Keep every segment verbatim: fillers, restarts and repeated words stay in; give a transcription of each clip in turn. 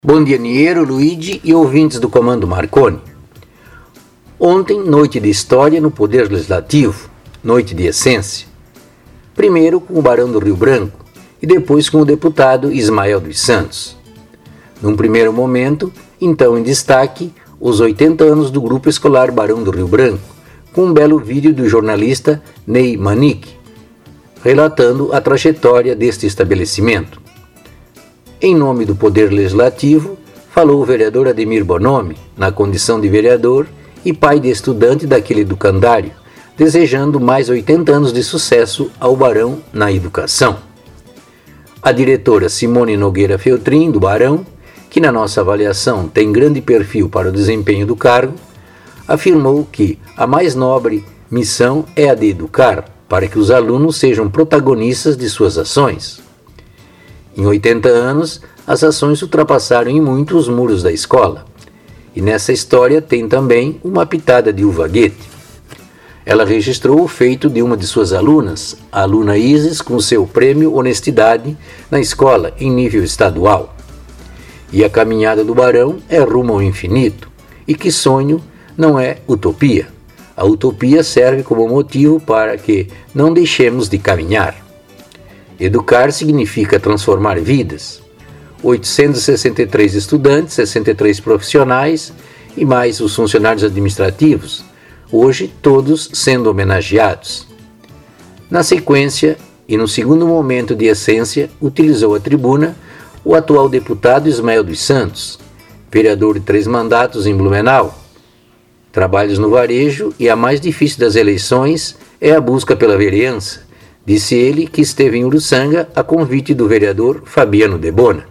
Bom dia, Niero, Luigi e ouvintes do Comando Marconi. Ontem, noite de história no Poder Legislativo, noite de essência. Primeiro com o Barão do Rio Branco e depois com o deputado Ismael dos Santos. Num primeiro momento, então em destaque, os oitenta anos do Grupo Escolar Barão do Rio Branco, com um belo vídeo do jornalista Ney Manique, relatando a trajetória deste estabelecimento. Em nome do Poder Legislativo, falou o vereador Ademir Bonomi, na condição de vereador e pai de estudante daquele educandário, desejando mais oitenta anos de sucesso ao Barão na educação. A diretora Simone Nogueira Feltrin, do Barão, que na nossa avaliação tem grande perfil para o desempenho do cargo, afirmou que a mais nobre missão é a de educar, para que os alunos sejam protagonistas de suas ações. Em oitenta anos, as ações ultrapassaram em muito os muros da escola. E nessa história tem também uma pitada de uva Goethe. Ela registrou o feito de uma de suas alunas, a aluna Isis, com seu prêmio Honestidade na escola em nível estadual. E a caminhada do Barão é rumo ao infinito. E que sonho não é utopia. A utopia serve como motivo para que não deixemos de caminhar. Educar significa transformar vidas. oitocentos e sessenta e três estudantes, sessenta e três profissionais e mais os funcionários administrativos, hoje todos sendo homenageados. Na sequência, e no segundo momento de essência, utilizou a tribuna o atual deputado Ismael dos Santos, vereador de três mandatos em Blumenau. Trabalhos no varejo e a mais difícil das eleições é a busca pela vereança, disse ele que esteve em Uruçanga a convite do vereador Fabiano Debona.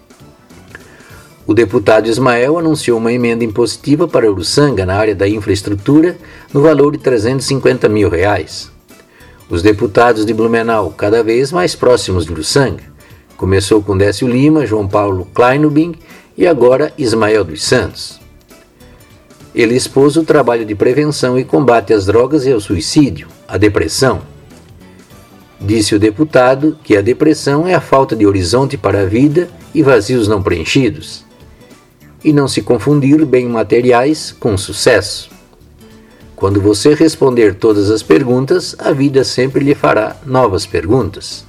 O deputado Ismael anunciou uma emenda impositiva para Uruçanga na área da infraestrutura no valor de trezentos e cinquenta mil reais. Os deputados de Blumenau cada vez mais próximos de Uruçanga. Começou com Décio Lima, João Paulo Kleinubing e agora Ismael dos Santos. Ele expôs o trabalho de prevenção e combate às drogas e ao suicídio, à depressão. Disse o deputado que a depressão é a falta de horizonte para a vida e vazios não preenchidos. E não se confundir bem materiais com sucesso. Quando você responder todas as perguntas, a vida sempre lhe fará novas perguntas.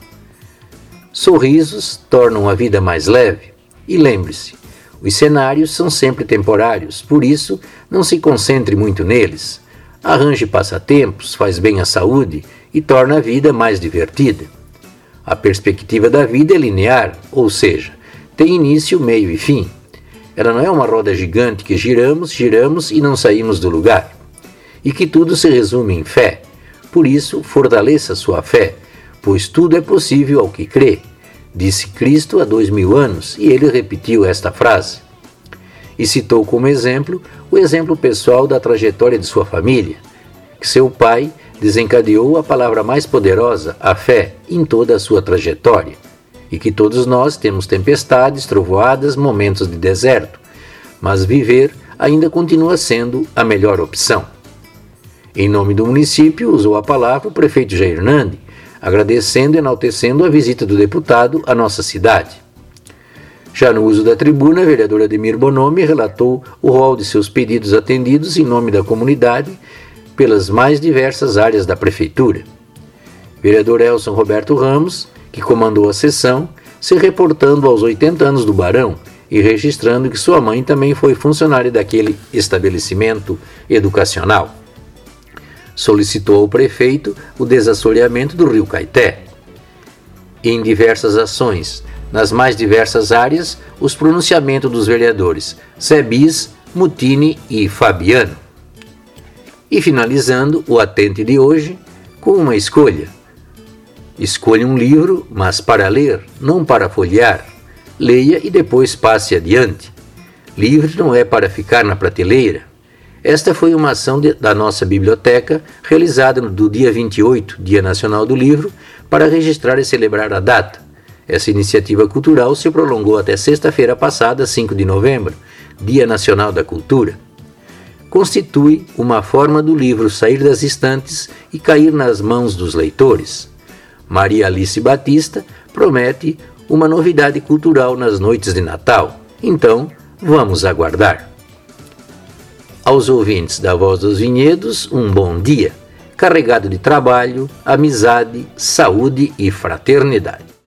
Sorrisos tornam a vida mais leve. E lembre-se, os cenários são sempre temporários, por isso não se concentre muito neles. Arranje passatempos, faz bem à saúde e torna a vida mais divertida. A perspectiva da vida é linear, ou seja, tem início, meio e fim. Ela não é uma roda gigante que giramos, giramos e não saímos do lugar. E que tudo se resume em fé. Por isso, fortaleça sua fé, pois tudo é possível ao que crê. Disse Cristo há dois mil anos e ele repetiu esta frase. E citou como exemplo o exemplo pessoal da trajetória de sua família, que seu pai desencadeou a palavra mais poderosa, a fé, em toda a sua trajetória, e que todos nós temos tempestades, trovoadas, momentos de deserto, mas viver ainda continua sendo a melhor opção. Em nome do município, usou a palavra o prefeito Jair Nandi, agradecendo e enaltecendo a visita do deputado à nossa cidade. Já no uso da tribuna, a vereadora Ademir Bonomi relatou o rol de seus pedidos atendidos em nome da comunidade pelas mais diversas áreas da prefeitura. Vereador Elson Roberto Ramos, que comandou a sessão, se reportando aos oitenta anos do Barão e registrando que sua mãe também foi funcionária daquele estabelecimento educacional. Solicitou ao prefeito o desassoreamento do Rio Caeté. Em diversas ações, nas mais diversas áreas, os pronunciamentos dos vereadores Sebis, Mutini e Fabiano. E finalizando o Atente de hoje com uma escolha. Escolha um livro, mas para ler, não para folhear. Leia e depois passe adiante. Livro não é para ficar na prateleira. Esta foi uma ação de, da nossa biblioteca, realizada no dia vinte e oito, Dia Nacional do Livro, para registrar e celebrar a data. Essa iniciativa cultural se prolongou até sexta-feira passada, cinco de novembro, Dia Nacional da Cultura. Constitui uma forma do livro sair das estantes e cair nas mãos dos leitores. Maria Alice Batista promete uma novidade cultural nas noites de Natal Então, vamos aguardar. Aos ouvintes da Voz dos Vinhedos, um bom dia, carregado de trabalho, amizade, saúde e fraternidade.